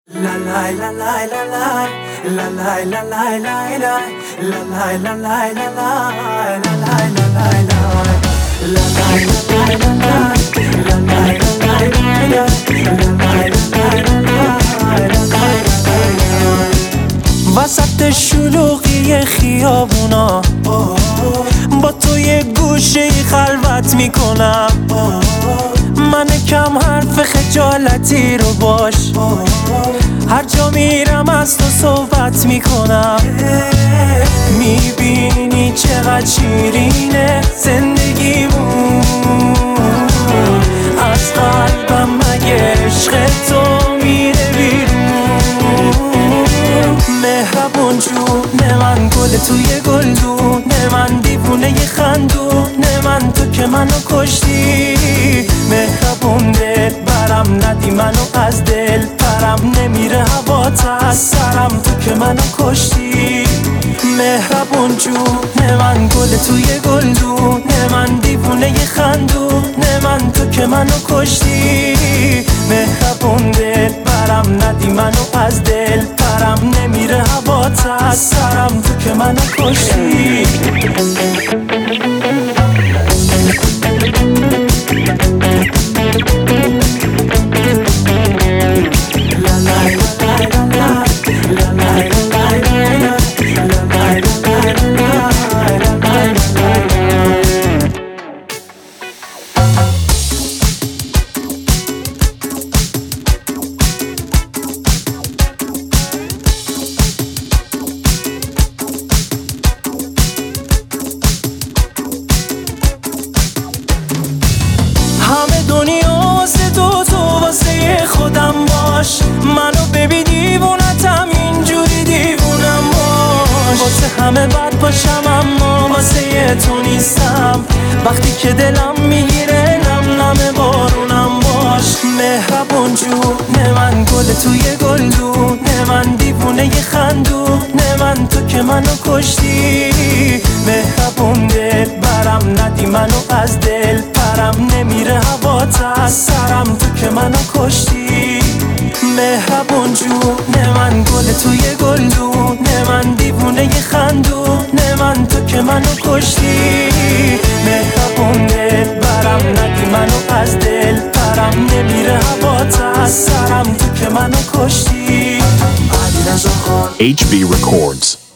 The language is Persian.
وسط شلوغی خیابونا با تو یه گوشه خلوت میکنم. من کم حرف خجالتی رو باش، هر جا میرم از تو صحبت میکنم. میبینی چقدر شیرینه زندگیمون، از قلبم مگه عشق تو میره بیرون. مهربون جون من، گل توی گلدون من، دیوونه ی خندون من، تو که منو کشتی. مهربون دل برم، ندی منو از دل پرم، نمیره هوات از سرم، تو که منو کشتی. مهربون جون من، گل توی گلدون من، دیوونه ی خندون من، تو که منو کشتی. مهربون دل برم، ندی منو از دل پرم، نمیره هوات از سرم، تو که منو کشتی. همه دنیا واسه تو واسه خودم باش، منو ببین دیوونتم اینجوری دیوونم باش. واسه همه بد باشم اما واسه تو نیستم، وقتی که دلم میگیره نم نم بارونم باش. مهربون جون من، گل توی گلدون من، دیوونه ی خندون من، تو که منو کشتی. مهربون دل برم، ندی منو از دل پرم، نمیره هوات از سرم، تو که منو کشتی. مهربون جون من، گل توی گلدون من، دیوونه ی خندون من، تو که منو کشتی. مهربون دل برم، ندی منو از دل پرم، نمیره هوات از سرم، تو که منو کشتی. HB Records.